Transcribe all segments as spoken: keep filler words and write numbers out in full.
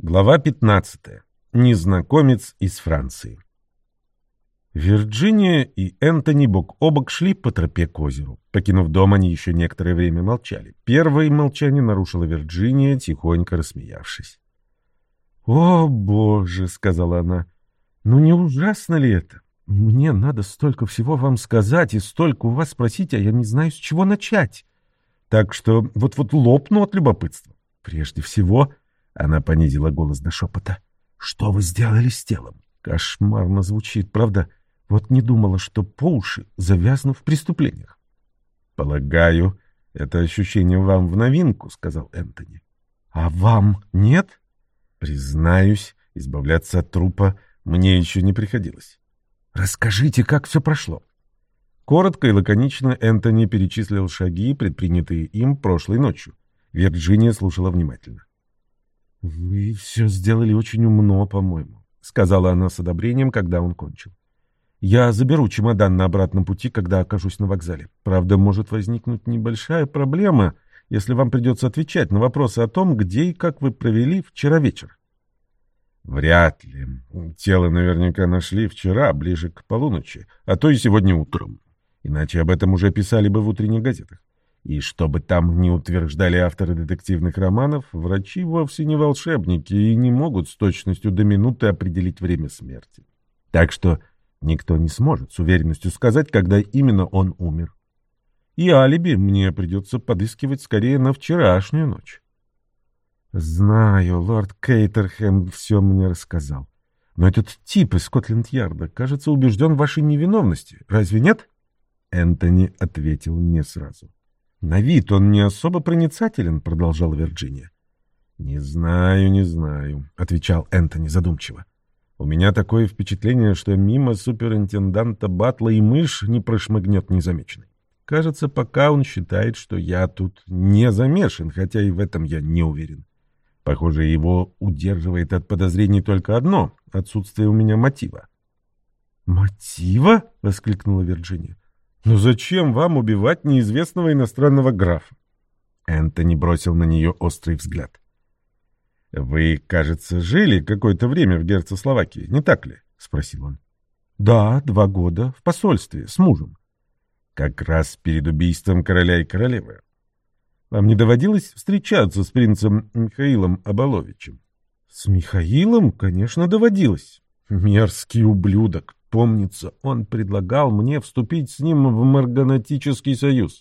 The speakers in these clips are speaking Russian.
Глава пятнадцатая. Незнакомец из Франции. Вирджиния и Энтони бок о бок шли по тропе к озеру. Покинув дом, они еще некоторое время молчали. Первое молчание нарушила Вирджиния, тихонько рассмеявшись. «О, Боже!» — сказала она. «Ну не ужасно ли это? Мне надо столько всего вам сказать и столько у вас спросить, а я не знаю, с чего начать. Так что вот-вот лопну от любопытства. Прежде всего...» Она понизила голос до шепота. «Что вы сделали с телом? Кошмарно звучит, правда? Вот не думала, что по уши завязну в преступлениях». «Полагаю, это ощущение вам в новинку», — сказал Энтони. «А вам нет?» «Признаюсь, избавляться от трупа мне еще не приходилось». «Расскажите, как все прошло». Коротко и лаконично Энтони перечислил шаги, предпринятые им прошлой ночью. Вирджиния слушала внимательно. «Вы все сделали очень умно, по-моему», — сказала она с одобрением, когда он кончил. «Я заберу чемодан на обратном пути, когда окажусь на вокзале. Правда, может возникнуть небольшая проблема, если вам придется отвечать на вопросы о том, где и как вы провели вчера вечер». «Вряд ли. Тело наверняка нашли вчера, ближе к полуночи, а то и сегодня утром. Иначе об этом уже писали бы в утренних газетах. И что бы там ни утверждали авторы детективных романов, врачи вовсе не волшебники и не могут с точностью до минуты определить время смерти. Так что никто не сможет с уверенностью сказать, когда именно он умер. И алиби мне придется подыскивать скорее на вчерашнюю ночь». «Знаю, лорд Кейтерхэм все мне рассказал. Но этот тип из Скотленд-Ярда, кажется, убежден в вашей невиновности. Разве нет?» Энтони ответил не сразу. «На вид он не особо проницателен», — продолжала Вирджиния. «Не знаю, не знаю», — отвечал Энтони задумчиво. «У меня такое впечатление, что мимо суперинтенданта Батла и мышь не прошмыгнет незамеченной. Кажется, пока он считает, что я тут не замешан, хотя и в этом я не уверен. Похоже, его удерживает от подозрений только одно — отсутствие у меня мотива». «Мотива?» — воскликнула Вирджиния. «Но зачем вам убивать неизвестного иностранного графа?» Энтони бросил на нее острый взгляд. «Вы, кажется, жили какое-то время в Герцеславакии, не так ли?» — спросил он. «Да, два года, в посольстве, с мужем». «Как раз перед убийством короля и королевы. Вам не доводилось встречаться с принцем Михаилом Абаловичем?» «С Михаилом, конечно, доводилось. Мерзкий ублюдок. Помнится, он предлагал мне вступить с ним в марганатический союз».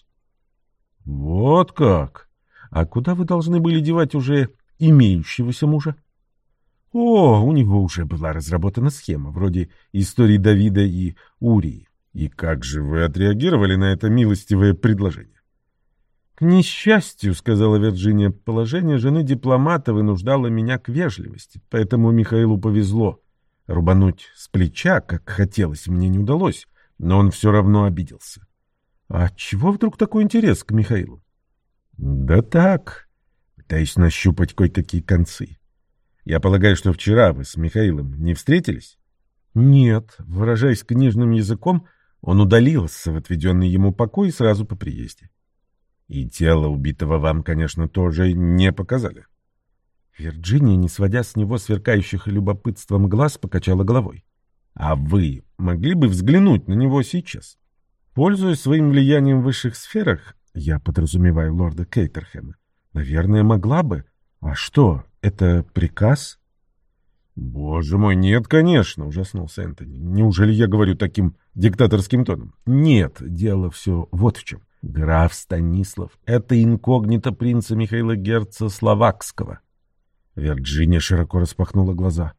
«Вот как? А куда вы должны были девать уже имеющегося мужа?» «О, у него уже была разработана схема, вроде истории Давида и Урии. И как же вы отреагировали на это милостивое предложение?» «К несчастью, — сказала Вирджиния, — положение жены дипломата вынуждало меня к вежливости, поэтому Михаилу повезло. Рубануть с плеча, как хотелось, мне не удалось, но он все равно обиделся». «А чего вдруг такой интерес к Михаилу?» «Да так, пытаюсь нащупать кое-какие концы. Я полагаю, что вчера вы с Михаилом не встретились?» «Нет, выражаясь книжным языком, он удалился в отведенный ему покой сразу по приезде». «И тело убитого вам, конечно, тоже не показали?» Вирджиния, не сводя с него сверкающих любопытством глаз, покачала головой. «А вы могли бы взглянуть на него сейчас? Пользуясь своим влиянием в высших сферах, я подразумеваю лорда Кейтерхэма, наверное, могла бы. А что, это приказ?» «Боже мой, нет, конечно», — ужаснулся Энтони. «Неужели я говорю таким диктаторским тоном?» «Нет, дело все вот в чем. Граф Станислав — это инкогнито принца Михаила Герцеславакского». Вирджиния широко распахнула глаза.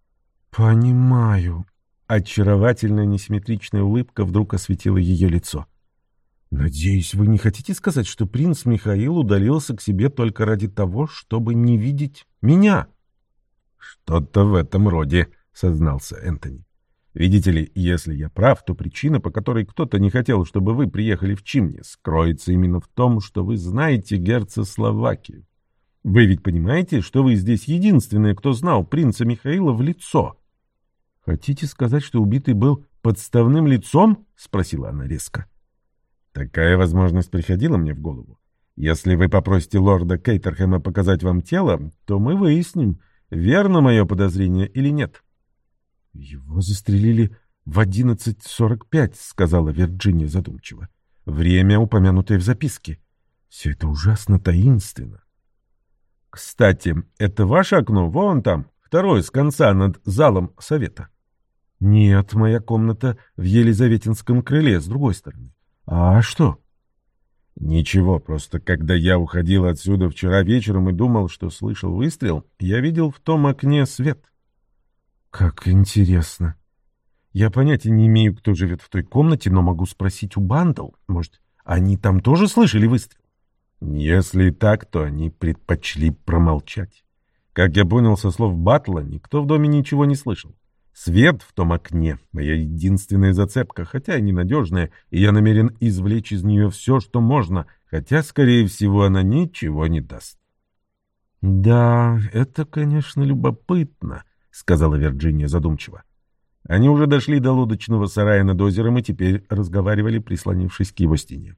«Понимаю». Очаровательная несимметричная улыбка вдруг осветила ее лицо. «Надеюсь, вы не хотите сказать, что принц Михаил удалился к себе только ради того, чтобы не видеть меня?» «Что-то в этом роде», — сознался Энтони. «Видите ли, если я прав, то причина, по которой кто-то не хотел, чтобы вы приехали в Чимнис, кроется именно в том, что вы знаете Герцеславакию. Вы ведь понимаете, что вы здесь единственная, кто знал принца Михаила в лицо?» «Хотите сказать, что убитый был подставным лицом?» — спросила она резко. «Такая возможность приходила мне в голову. Если вы попросите лорда Кейтерхэма показать вам тело, то мы выясним, Верно мое подозрение или нет? Его застрелили в одиннадцать сорок пять, сказала Вирджиния задумчиво. Время, упомянутое в записке. Все это ужасно таинственно. Кстати, это ваше окно? Вон там, второе с конца над залом совета. Нет, моя комната в Елизаветинском крыле, с другой стороны. А что? Ничего, просто когда я уходил отсюда вчера вечером и думал, что слышал выстрел, я видел в том окне свет. Как интересно. Я понятия не имею, кто живет в той комнате, но могу спросить у Бандл. Может, они там тоже слышали выстрел? Если так, то они предпочли промолчать. Как я понял со слов Батла, никто в доме ничего не слышал. Свет в том окне — моя единственная зацепка, хотя и ненадежная, и я намерен извлечь из нее все, что можно, хотя, скорее всего, она ничего не даст. — Да, это, конечно, любопытно, — сказала Вирджиния задумчиво. Они уже дошли до лодочного сарая над озером и теперь разговаривали, прислонившись к его стене.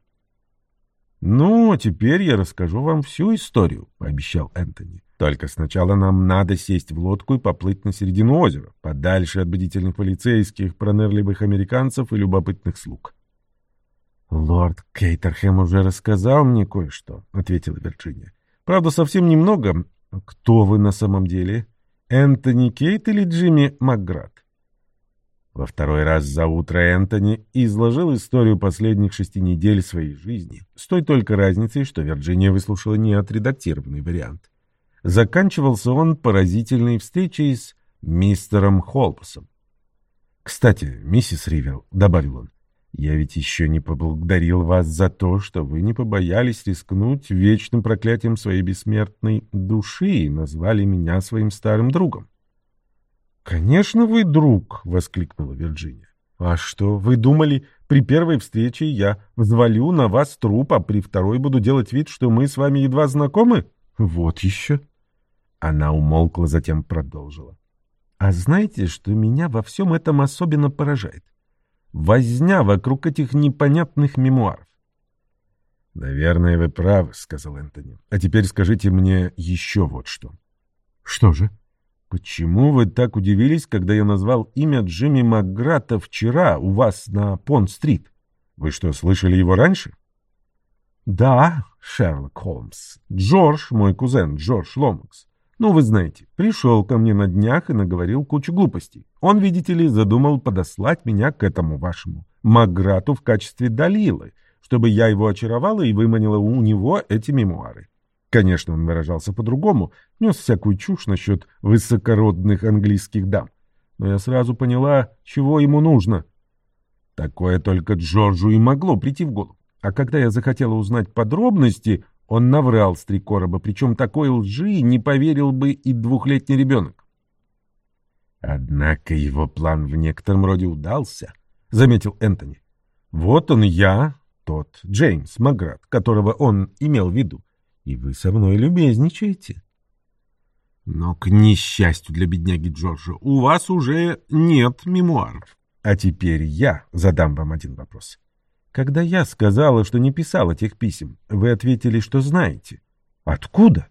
«Ну, теперь я расскажу вам всю историю», — пообещал Энтони. «Только сначала нам надо сесть в лодку и поплыть на середину озера, подальше от бдительных полицейских, пронырливых американцев и любопытных слуг». «Лорд Кейтерхэм уже рассказал мне кое-что», — ответила Вирджиния. «Правда, совсем немного. Кто вы на самом деле? Энтони Кейт или Джимми Макград?» Во второй раз за утро Энтони изложил историю последних шести недель своей жизни, с той только разницей, что Вирджиния выслушала не отредактированный вариант. Заканчивался он поразительной встречей с мистером Холмсом. «Кстати, миссис Ривел», — добавил он, — «я ведь еще не поблагодарил вас за то, что вы не побоялись рискнуть вечным проклятием своей бессмертной души и назвали меня своим старым другом». «Конечно, вы друг!» — воскликнула Вирджиния. «А что, вы думали, при первой встрече я взвалю на вас труп, а при второй буду делать вид, что мы с вами едва знакомы? Вот еще!» Она умолкла, затем продолжила. «А знаете, что меня во всем этом особенно поражает? Возня вокруг этих непонятных мемуаров». «Наверное, вы правы», — сказал Энтони. «А теперь скажите мне еще вот что». «Что же?» «Почему вы так удивились, когда я назвал имя Джимми Макграта вчера у вас на Понт-стрит? Вы что, слышали его раньше?» «Да, Шерлок Холмс. Джордж, мой кузен, Джордж Ломакс. Ну, вы знаете, пришел ко мне на днях и наговорил кучу глупостей. Он, видите ли, задумал подослать меня к этому вашему Макграту в качестве Далилы, чтобы я его очаровала и выманила у него эти мемуары. Конечно, он выражался по-другому, нес всякую чушь насчет высокородных английских дам. Но я сразу поняла, чего ему нужно. Такое только Джорджу и могло прийти в голову. А когда я захотела узнать подробности, он наврал с три короба, причем такой лжи не поверил бы и двухлетний ребенок. «Однако его план в некотором роде удался», — заметил Энтони. «Вот он я, тот Джеймс Макград, которого он имел в виду. И вы со мной любезничаете. Но, к несчастью для бедняги Джорджа, у вас уже нет мемуаров. А теперь я задам вам один вопрос. Когда я сказала, что не писал этих писем, вы ответили, что знаете. Откуда?»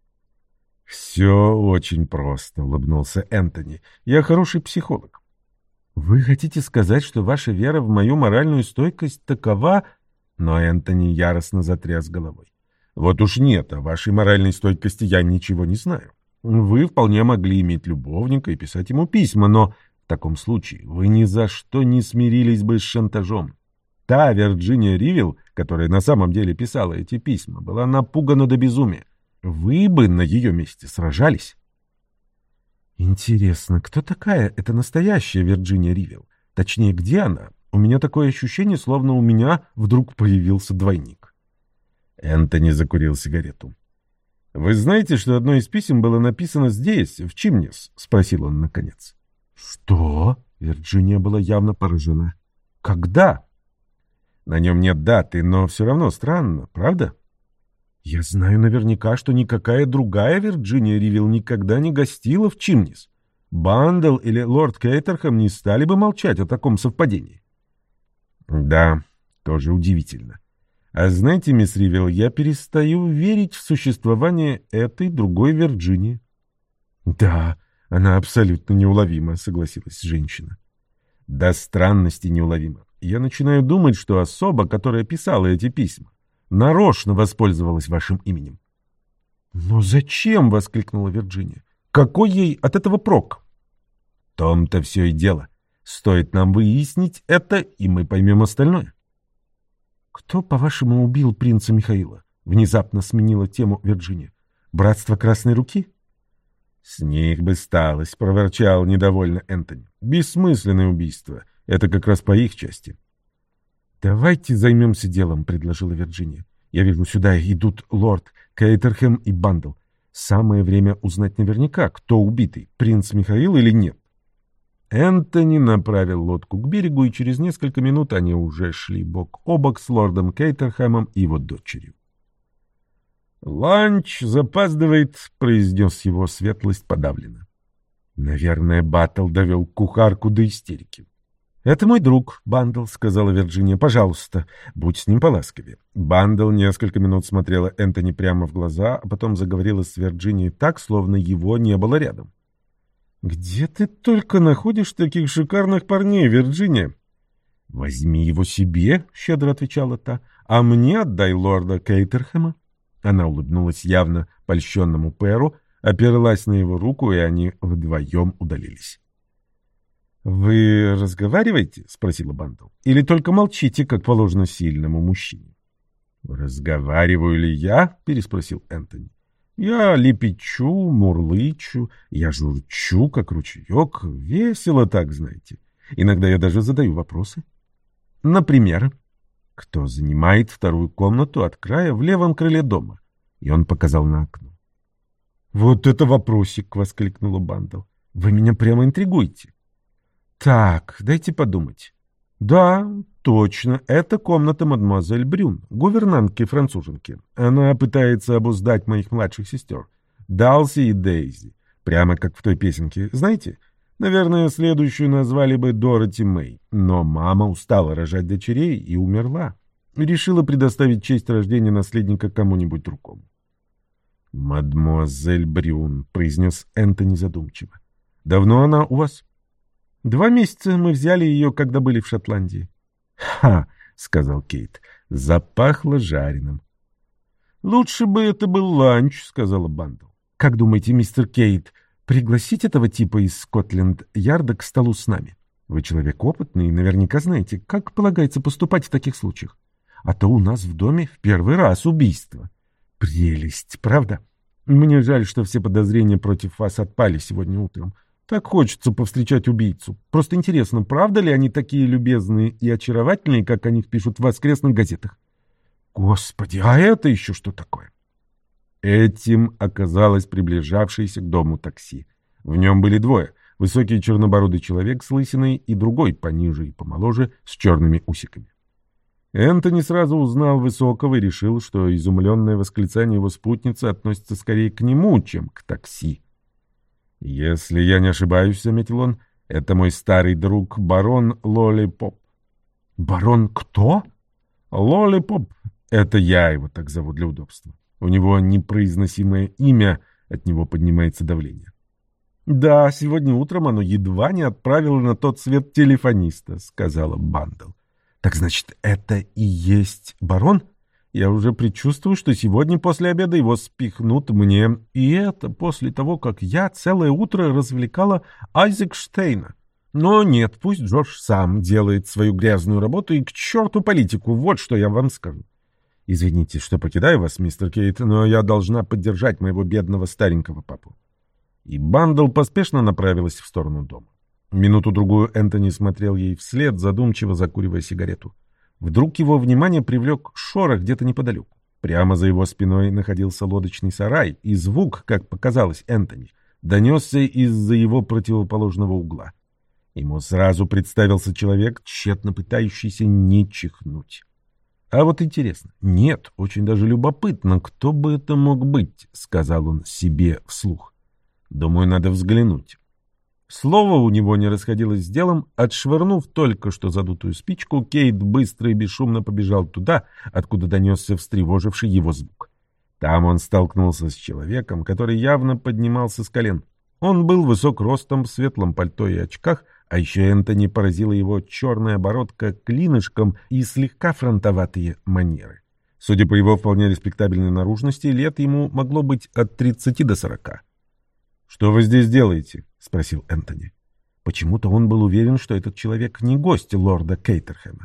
«Все очень просто», — улыбнулся Энтони. «Я хороший психолог». «Вы хотите сказать, что ваша вера в мою моральную стойкость такова...» Но Энтони яростно затряс головой. «Вот уж нет, о вашей моральной стойкости я ничего не знаю. Вы вполне могли иметь любовника и писать ему письма, но в таком случае вы ни за что не смирились бы с шантажом. Та Вирджиния Ривел, которая на самом деле писала эти письма, была напугана до безумия. Вы бы на ее месте сражались». «Интересно, кто такая эта настоящая Вирджиния Ривел? Точнее, где она? У меня такое ощущение, словно у меня вдруг появился двойник». Энтони закурил сигарету. «Вы знаете, что одно из писем было написано здесь, в Чимнис?» — спросил он наконец. «Что?» — Вирджиния была явно поражена. «Когда?» «На нем нет даты, но все равно странно, правда?» «Я знаю наверняка, что никакая другая Вирджиния Ривел никогда не гостила в Чимнис. Бандл или лорд Кейтерхэм не стали бы молчать о таком совпадении». «Да, тоже удивительно. А знаете, мисс Ривел, я перестаю верить в существование этой другой Вирджинии». Да, она абсолютно неуловима, согласилась женщина. До странности неуловима. Я начинаю думать, что особа, которая писала эти письма, нарочно воспользовалась вашим именем. «Но зачем?» — воскликнула Вирджиния. «Какой ей от этого прок?» «В том-то все и дело. Стоит нам выяснить это, и мы поймем остальное». «Кто, по-вашему, убил принца Михаила?» — внезапно сменила тему Вирджиния. «Братство Красной Руки?» «С них бы сталось», — проворчал недовольно Энтони. «Бессмысленное убийство. Это как раз по их части». «Давайте займемся делом», — предложила Вирджиния. «Я вижу, сюда идут лорд Кейтерхэм и Бандл. Самое время узнать наверняка, кто убитый, принц Михаил или нет». Энтони направил лодку к берегу, и через несколько минут они уже шли бок о бок с лордом Кейтерхэмом и его дочерью. «Ланч запаздывает», — произнес его светлость подавленно. Наверное, Баттл довел кухарку до истерики. «Это мой друг, Бандл», — сказала Вирджиния. «Пожалуйста, будь с ним поласковее». Бандл несколько минут смотрела Энтони прямо в глаза, а потом заговорила с Вирджинией так, словно его не было рядом. «Где ты только находишь таких шикарных парней, Вирджиния?» «Возьми его себе», — щедро отвечала та, — «а мне отдай лорда Кейтерхэма». Она улыбнулась явно польщенному Перу, оперлась на его руку, и они вдвоем удалились. «Вы разговариваете?» — спросила Бандл. «Или только молчите, как положено сильному мужчине?» «Разговариваю ли я?» — переспросил Энтони. «Я лепечу, мурлычу, я журчу, как ручеек. Весело так, знаете. Иногда я даже задаю вопросы. Например, кто занимает вторую комнату от края в левом крыле дома?» И он показал на окно. «Вот это вопросик!» — воскликнула Бандл. «Вы меня прямо интригуете». «Так, дайте подумать. Да, точно, это комната мадемуазель Брюн, гувернантки-француженки. Она пытается обуздать моих младших сестер, Далси и Дейзи, прямо как в той песенке. Знаете, наверное, следующую назвали бы Дороти Мэй, но мама устала рожать дочерей и умерла. Решила предоставить честь рождения наследника кому-нибудь другому». «Мадемуазель Брюн», — произнес Энтони задумчиво. «Давно она у вас?» «Два месяца мы взяли ее, когда были в Шотландии». «Ха!» — сказал Кейт. «Запахло жареным». «Лучше бы это был ланч», — сказала Бандл. «Как думаете, мистер Кейт, пригласить этого типа из Скотленд-Ярда к столу с нами? Вы человек опытный и наверняка знаете, как полагается поступать в таких случаях. А то у нас в доме в первый раз убийство. Прелесть, правда? Мне жаль, что все подозрения против вас отпали сегодня утром. Так хочется повстречать убийцу. Просто интересно, правда ли они такие любезные и очаровательные, как о них пишут в воскресных газетах? Господи, а это еще что такое?» Этим оказалось приближавшееся к дому такси. В нем были двое. Высокий чернобородый человек с лысиной и другой, пониже и помоложе, с черными усиками. Энтони сразу узнал Высокого и решил, что изумленное восклицание его спутницы относится скорее к нему, чем к такси. «Если я не ошибаюсь, — заметил он, — это мой старый друг барон Лоллипоп». «Барон кто?» «Лоллипоп. Это я его так зову для удобства. У него непроизносимое имя, от него поднимается давление». «Да, сегодня утром оно едва не отправило на тот свет телефониста», — сказала Бандл. «Так значит, это и есть барон? Я уже предчувствую, что сегодня после обеда его спихнут мне. И это после того, как я целое утро развлекала Айзекштейна. Но нет, пусть Джордж сам делает свою грязную работу, и к черту политику, вот что я вам скажу. Извините, что покидаю вас, мистер Кейт, но я должна поддержать моего бедного старенького папу». И Бандл поспешно направилась в сторону дома. Минуту-другую Энтони смотрел ей вслед, задумчиво закуривая сигарету. Вдруг его внимание привлек шорох где-то неподалеку. Прямо за его спиной находился лодочный сарай, и звук, как показалось Энтони, донесся из-за его противоположного угла. Ему сразу представился человек, тщетно пытающийся не чихнуть. «А вот интересно, нет, очень даже любопытно, кто бы это мог быть», — сказал он себе вслух. «Думаю, надо взглянуть». Слово у него не расходилось с делом. Отшвырнув только что задутую спичку, Кейт быстро и бесшумно побежал туда, откуда донесся встревоживший его звук. Там он столкнулся с человеком, который явно поднимался с колен. Он был высок ростом, в светлом пальто и очках, а еще Энтони поразила его черная бородка клинышком и слегка фронтоватые манеры. Судя по его вполне респектабельной наружности, лет ему могло быть от тридцати до сорока. «Что вы здесь делаете?» — спросил Энтони. Почему-то он был уверен, что этот человек не гость лорда Кейтерхэма.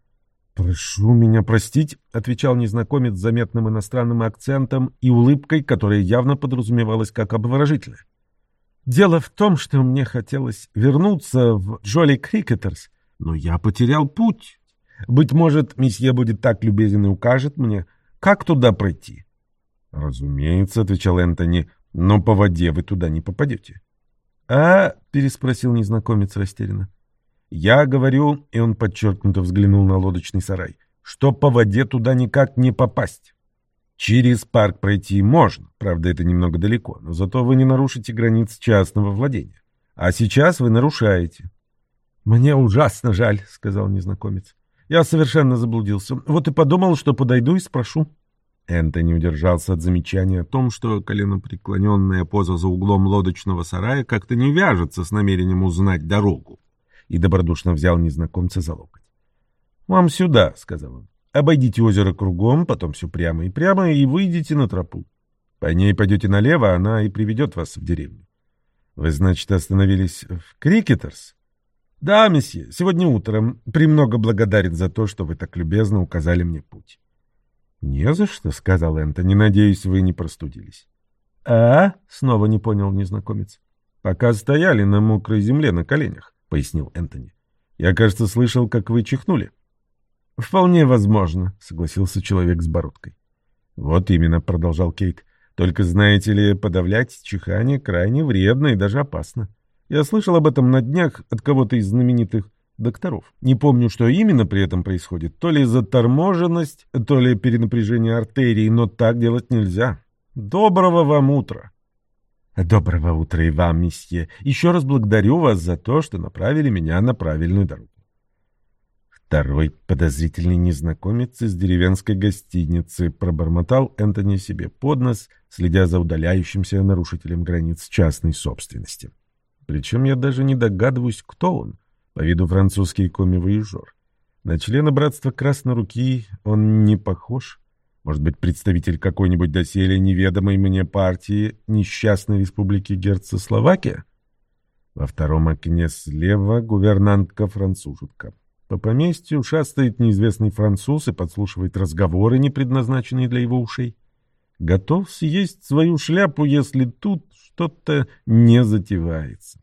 «Прошу меня простить», — отвечал незнакомец с заметным иностранным акцентом и улыбкой, которая явно подразумевалась как обворожительная. «Дело в том, что мне хотелось вернуться в Джоли Крикетерс, но я потерял путь. Быть может, месье будет так любезен и укажет мне, как туда пройти». «Разумеется», — отвечал Энтони, — «но по воде вы туда не попадете». «А?» — переспросил незнакомец растерянно. «Я говорю», — и он подчеркнуто взглянул на лодочный сарай, — «что по воде туда никак не попасть. Через парк пройти можно, правда, это немного далеко, но зато вы не нарушите границ частного владения. А сейчас вы нарушаете». «Мне ужасно жаль», — сказал незнакомец. «Я совершенно заблудился. Вот и подумал, что подойду и спрошу». Энтони удержался от замечания о том, что коленопреклоненная поза за углом лодочного сарая как-то не вяжется с намерением узнать дорогу, и добродушно взял незнакомца за локоть. «Вам сюда», — сказал он. «Обойдите озеро кругом, потом все прямо и прямо, и выйдите на тропу. По ней пойдете налево, она и приведет вас в деревню». «Вы, значит, остановились в Крикетерс?» «Да, месье, сегодня утром. Премного благодарен за то, что вы так любезно указали мне путь». «Не за что», — сказал Энтони. «Надеюсь, вы не простудились». «А?» — снова не понял незнакомец. «Пока стояли на мокрой земле на коленях», — пояснил Энтони. «Я, кажется, слышал, как вы чихнули». «Вполне возможно», — согласился человек с бородкой. «Вот именно», — продолжал Кейт. «Только, знаете ли, подавлять чихание крайне вредно и даже опасно. Я слышал об этом на днях от кого-то из знаменитых докторов. Не помню, что именно при этом происходит. То ли заторможенность, то ли перенапряжение артерий, но так делать нельзя. Доброго вам утра!» «Доброго утра и вам, месье. Еще раз благодарю вас за то, что направили меня на правильную дорогу». Второй подозрительный незнакомец из деревенской гостиницы, пробормотал Энтони себе под нос, следя за удаляющимся нарушителем границ частной собственности. Причем я даже не догадываюсь, кто он. По виду французский коми-вояжер. На члена братства Красной Руки он не похож. Может быть, представитель какой-нибудь доселе неведомой мне партии несчастной республики Герцесловакия? Во втором окне слева гувернантка-француженка. По поместью шастает неизвестный француз и подслушивает разговоры, не предназначенные для его ушей. Готов съесть свою шляпу, если тут что-то не затевается.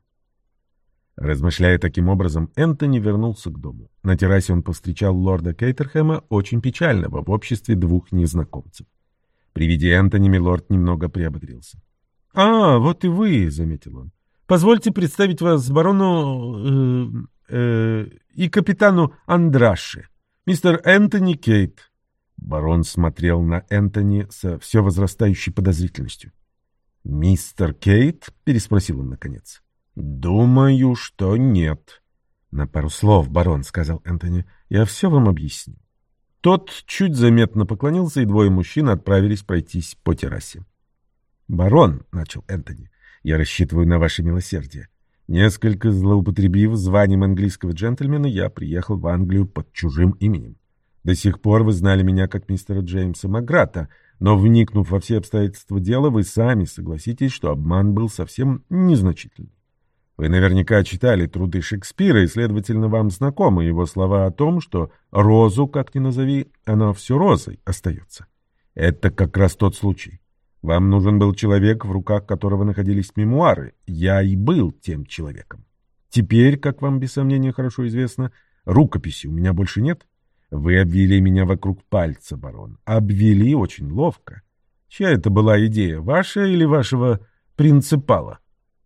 Размышляя таким образом, Энтони вернулся к дому. На террасе он повстречал лорда Кейтерхэма, очень печального, в обществе двух незнакомцев. При виде Энтони милорд немного приободрился. «А, вот и вы», — заметил он. «Позвольте представить вас барону э, э, и капитану Андраше, мистер Энтони Кейт». Барон смотрел на Энтони со все возрастающей подозрительностью. «Мистер Кейт?» — переспросил он наконец. «Думаю, что нет». «На пару слов, барон», — сказал Энтони. «Я все вам объясню». Тот чуть заметно поклонился, и двое мужчин отправились пройтись по террасе. «Барон», — начал Энтони, — «я рассчитываю на ваше милосердие. Несколько злоупотребив званием английского джентльмена, я приехал в Англию под чужим именем. До сих пор вы знали меня как мистера Джеймса Маграта, но, вникнув во все обстоятельства дела, вы сами согласитесь, что обман был совсем незначительный. Вы наверняка читали труды Шекспира, и, следовательно, вам знакомы его слова о том, что розу, как ни назови, она все розой остается. Это как раз тот случай. Вам нужен был человек, в руках которого находились мемуары. Я и был тем человеком. Теперь, как вам без сомнения хорошо известно, рукописи у меня больше нет. Вы обвели меня вокруг пальца, барон. Обвели очень ловко. Чья это была идея, ваша или вашего принципала?»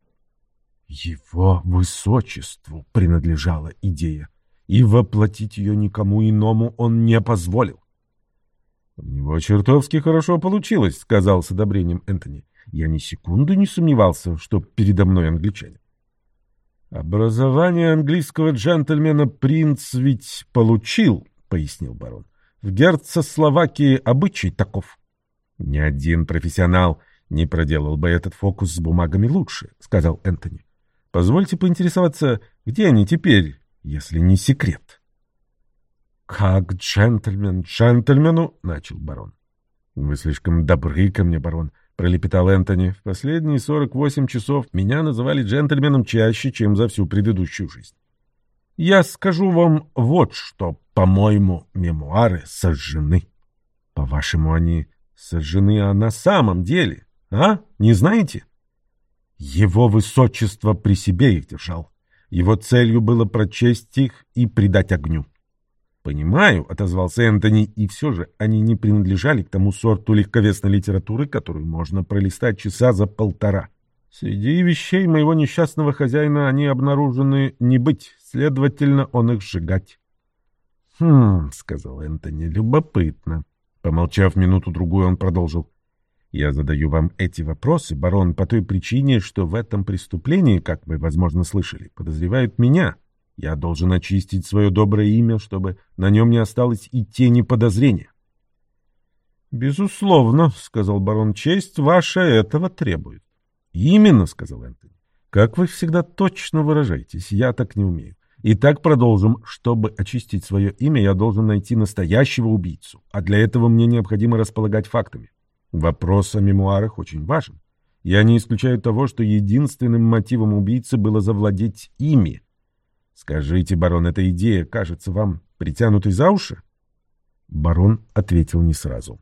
«Его высочеству принадлежала идея, и воплотить ее никому иному он не позволил». «У него чертовски хорошо получилось», — сказал с одобрением Энтони. «Я ни секунды не сомневался, что передо мной англичанин». «Образование английского джентльмена принц ведь получил», — пояснил барон. «В Герцесловакии обычай таков». «Ни один профессионал «Не проделал бы этот фокус с бумагами лучше», — сказал Энтони. «Позвольте поинтересоваться, где они теперь, если не секрет?» «Как джентльмен джентльмену», — начал барон. «Вы слишком добры ко мне, барон», — пролепетал Энтони. «В последние сорок восемь часов меня называли джентльменом чаще, чем за всю предыдущую жизнь. Я скажу вам вот что, по-моему, мемуары сожжены». «По-вашему, они сожжены, а на самом деле, а? Не знаете?» «Его высочество при себе их держал. Его целью было прочесть их и предать огню». «Понимаю», — отозвался Энтони, — «и все же они не принадлежали к тому сорту легковесной литературы, которую можно пролистать часа за полтора. Среди вещей моего несчастного хозяина они обнаружены не быть, следовательно, он их сжигать». «Хм», — сказал Энтони, — «любопытно». Помолчав минуту-другую, он продолжил. «Я задаю вам эти вопросы, барон, по той причине, что в этом преступлении, как вы, возможно, слышали, подозревают меня. Я должен очистить свое доброе имя, чтобы на нем не осталось и тени подозрения». «Безусловно», — сказал барон, — «честь ваша этого требует». «Именно», — сказал Энтони. «Как вы всегда точно выражаетесь, я так не умею. Итак, продолжим. Чтобы очистить свое имя, я должен найти настоящего убийцу, а для этого мне необходимо располагать фактами. Вопрос о мемуарах очень важен. Я не исключаю того, что единственным мотивом убийцы было завладеть ими. Скажите, барон, эта идея кажется вам притянутой за уши?» Барон ответил не сразу.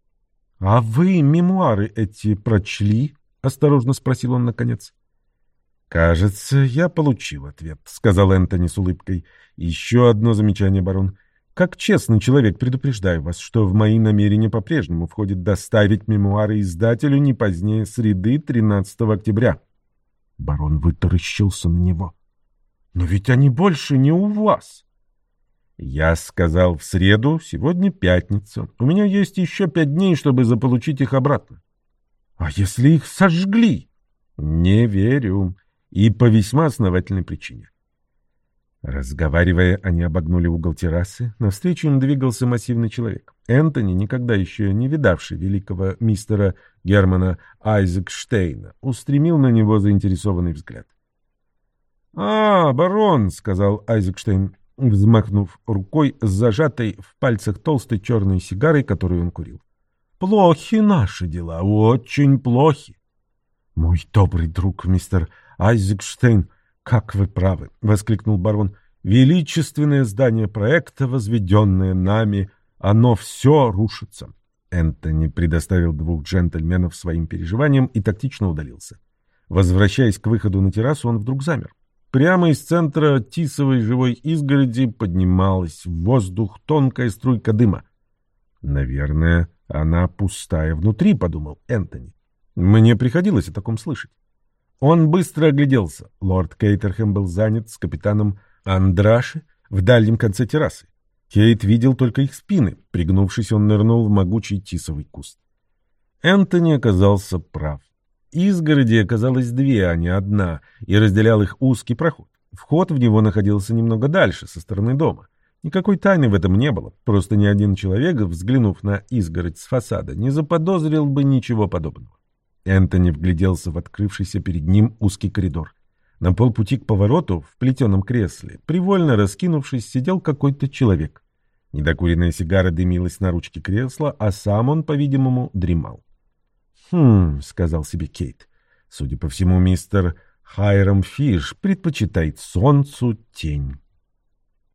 «А вы мемуары эти прочли?» — осторожно спросил он наконец. «Кажется, я получил ответ», — сказал Энтони с улыбкой. «Еще одно замечание, барон. Как честный человек предупреждаю вас, что в мои намерения по-прежнему входит доставить мемуары издателю не позднее среды тринадцатого октября». Барон вытаращился на него. «Но ведь они больше не у вас». «Я сказал в среду, сегодня пятница. У меня есть еще пять дней, чтобы заполучить их обратно». «А если их сожгли?» «Не верю. И по весьма основательной причине». Разговаривая, они обогнули угол террасы. Навстречу им двигался массивный человек. Энтони, никогда еще не видавший великого мистера Германа Айзекштейна, устремил на него заинтересованный взгляд. «А, барон», — сказал Айзекштейн, взмахнув рукой с зажатой в пальцах толстой черной сигарой, которую он курил. «Плохи наши дела, очень плохи». «Мой добрый друг, мистер Айзекштейн, как вы правы», — воскликнул барон. «Величественное здание проекта, возведенное нами, оно все рушится». Энтони предоставил двух джентльменов своим переживаниям и тактично удалился. Возвращаясь к выходу на террасу, он вдруг замер. Прямо из центра тисовой живой изгороди поднималась в воздух тонкая струйка дыма. «Наверное, она пустая внутри», — подумал Энтони. «Мне приходилось о таком слышать». Он быстро огляделся. Лорд Кейтерхэм был занят с капитаном Андраши в дальнем конце террасы. Кейт видел только их спины. Пригнувшись, он нырнул в могучий тисовый куст. Энтони оказался прав. Изгороди оказалось две, а не одна, и разделял их узкий проход. Вход в него находился немного дальше, со стороны дома. Никакой тайны в этом не было. Просто ни один человек, взглянув на изгородь с фасада, не заподозрил бы ничего подобного. Энтони вгляделся в открывшийся перед ним узкий коридор. На полпути к повороту, в плетеном кресле, привольно раскинувшись, сидел какой-то человек. Недокуренная сигара дымилась на ручке кресла, а сам он, по-видимому, дремал. «Хм», — сказал себе Кейт, — «судя по всему, мистер Хайрам Фиш предпочитает солнцу тень».